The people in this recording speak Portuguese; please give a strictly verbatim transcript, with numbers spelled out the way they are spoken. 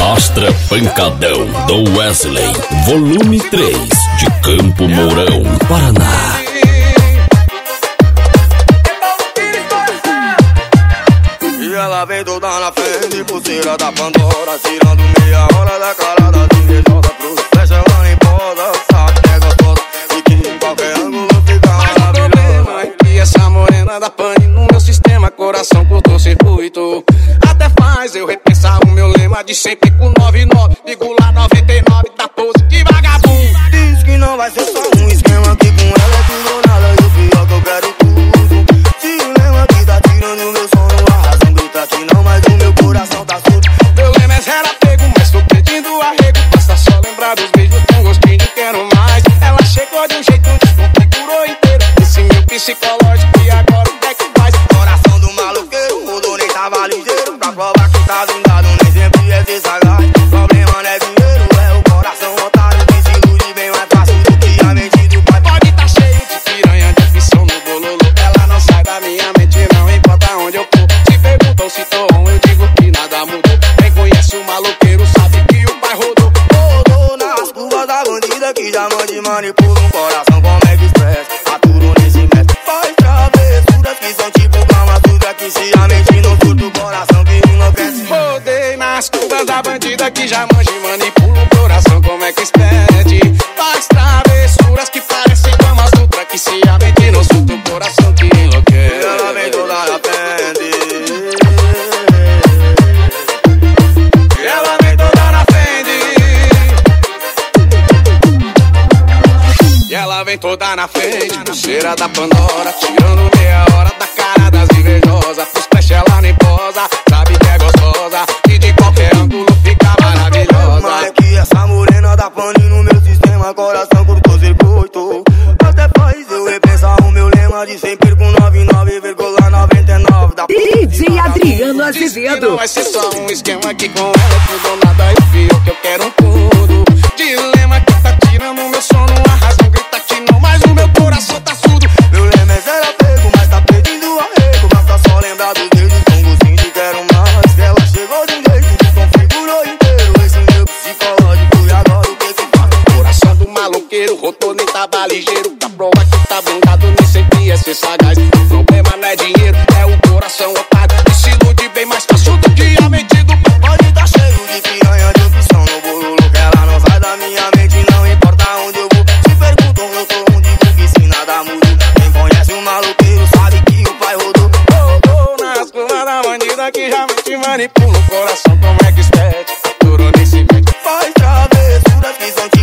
Astra Pancadão do Wesley, volume três, de Campo Mourão, Paraná. E ela vem toda na frente, pulseira da Pandora, tirando meia hora da cara das invejosas. Pro flecha ela nem posa, sabe que é gostosa e que em qualquer ângulo fica maravilhosa. Mas o problema é que essa morena da pane no meu sistema, coração cortou circuito. Até faz eu repensar o meu lema de sempre com noventa e nove, ligo lá noventa e nove, da pose de vagabundo. Diz que não vai ser só um esquema, que com ela é tudo ou nada, e o pior que eu quero tudo. Se o lema que tá tirando o meu sono, a razão grita que não, mas o meu coração tá surdo. Meu lema é zero apego, mas tô pedindo arrego, basta só lembrar dos beijos com gostinho de quero mais. Ela chegou de um jeito que configurou inteiro esse meu psicológico, e agora o que é que faz? Coração do maloqueiro mudou, nem tava ligeiro, pra provar que tá vingado, nem sempre é ser sagaz. Problema não é dinheiro, é o coração otário, que se ilude bem mais fácil do que a mente do pai. Pode tá cheio de piranha, de aflição no bololô, ela não sai da minha mente, não importa onde eu for. Se perguntam se tô on, eu digo que nada mudou. Quem conhece o maloqueiro sabe que o pai rodou. Rodou nas curvas da bandida que já mande manipula um coração como é que expressa. Aturo nesse mestre, faz travessuras que são tipo Kama Sutra, que se a mente não surta o coração que enlouquece. Rodei nas curvas da bandida que já mande manipula um coração como é que expede. Faz travessuras que parecem Kama Sutra, que se a mente não surta o coração que enlouquece. E ela vem toda na frente, e ela vem toda na frente, e ela vem toda na frente, pulseira da Pandora, tirando meia hora da cara das invejosas. Pros flash ela nem posa, sabe que é gostosa e de qualquer ângulo fica maravilhosa. Mas é que essa morena da pane no meu sistema, coração cortou circuito. Até faz eu repensar o meu lema de sempre com noventa e nove vírgula noventa e nove da D J Adriano Azevedo. Não vai ser só um esquema que com ela tudo ou nada, e o pior que eu quero um tudo. Dilema que tá tirando o meu sono, a razão grita que não, mas o meu coração tá surdo. Meu lema é zero apego, mas tá pedindo arrego, basta só lembrar dos dedos com gostinho de quero mais. Ela chegou de um jeito que configurou inteiro esse meu psicológico, e agora o que que faz? Coração do maloqueiro rodou, nem tava ligeiro, pra provar que tá blindado, nem sempre é ser sagaz. O problema não é dinheiro, é o coração otário, que se ilude bem mais fácil do que a mente do pai. Pode tá cheio de piranha, de opção no bololô, que ela não sai da minha mente, não importa onde eu vou. Se perguntam eu tô onde vou, que se nada mudou. Quem conhece o maloqueiro sabe que o pai rodou. Rodou nas curvas da bandida que já mente manipula o coração como é que expede. Durou nesse mente, faz travessuras que são